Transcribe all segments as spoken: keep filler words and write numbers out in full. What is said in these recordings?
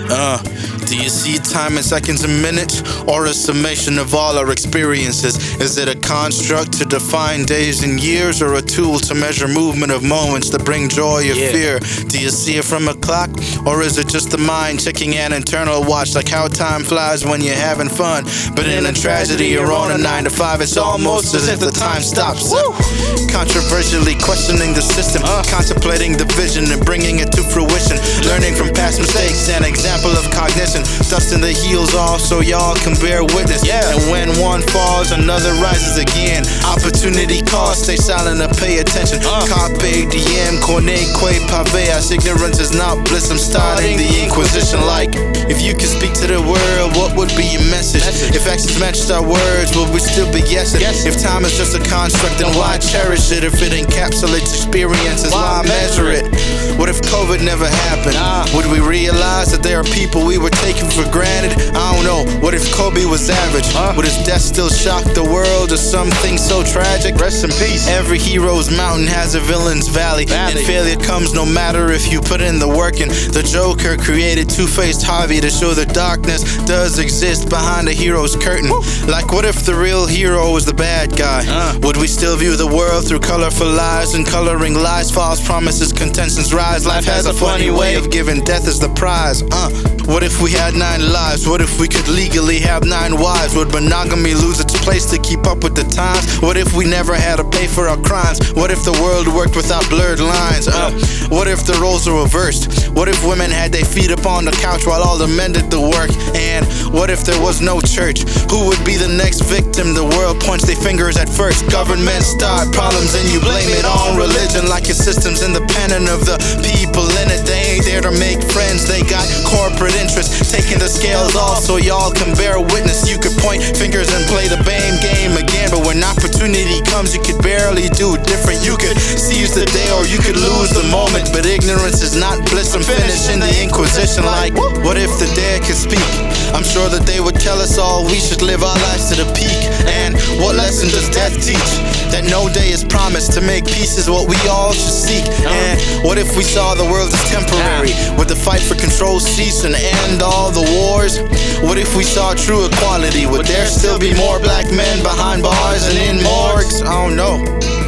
Uh, do you see time in seconds and minutes, or a summation of all our experiences? Is it a construct to define days and years, or a tool to measure movement of moments that bring joy or Yeah. fear? Do you see it from a clock, or is it just the mind checking an internal watch, like how time flies when you're having fun? But in a tragedy, you're on a nine to five, it's almost as if the time stops. Uh, controversially questioning the system, Uh. contemplating the vision and bringing it to fruition, learning from past mistakes, an example of cognition, dusting the heels off so y'all can bear witness. Yeah. And when one falls, another rises again. Opportunity cost, stay silent and pay attention. Uh. Carpe diem, corne que paveas. Ignorance is not bliss, I'm starting the inquisition. Like, if you could speak to the world, what would be your message? Message. If actions matched our words, would we still be guessing? Yes. If time is just a construct, then why cherish it? If it encapsulates experiences, Why why measure it? What if COVID never happened? Nah. Would we realize that there are people we were taking for granted? I don't know. What if Kobe was average? Huh? Would his death still shock the world, or something so tragic? Rest in peace. Every hero's mountain has a villain's valley, Valley. and failure comes no matter if you put in the work. And the Joker created Two-Faced Harvey to show that darkness does exist behind a hero's curtain. Like, what if the real hero was the bad guy? Uh. Would we still view the world through colorful lies, and coloring lies, false promises, contentions rise? Life has a funny way of giving death as the prize. Uh, what if we had nine lives? What if we could legally have nine wives? Would monogamy lose its place to keep up with the times? What if we never had to pay for our crimes? What if the world worked without blurred lines? Uh, what if the roles were reversed? What if women had their feet up on the couch while all the men did the work? And what if there was no church? Who would be the next victim? The world points their fingers at first. Government start problems and you blame it on religion, like your system's independent of the people in it. They ain't there to make friends, they got corporate interests taking the scales off so y'all can bear witness. You could point fingers and play the blame game again, but when opportunity comes you could barely do different. You could seize the day or you could lose the moment, but ignorance is not bliss. I'm finishing the inquisition. Like, what if the dead could speak? I'm sure that they would tell us all we should live our lives to the peak. And what lesson does death teach? That no day is promised. To make peace is what we all should seek. And what if we saw the world as temporary, with the fight for control cease and end all the wars? What if we saw true equality? Would there still be more black men behind bars and in morgues? I don't know.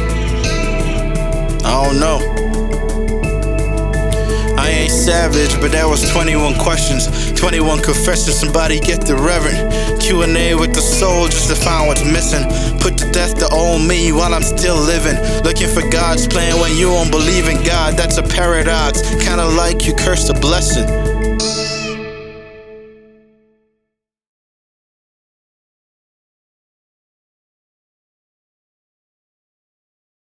I don't know. I ain't savage, but that was twenty-one questions, twenty-one confessions. Somebody get the reverend. Q and A with the soul just to find what's missing. Put to death the old me while I'm still living. Looking for God's plan when you don't believe in God. That's a paradox, kinda like you cursed a blessing.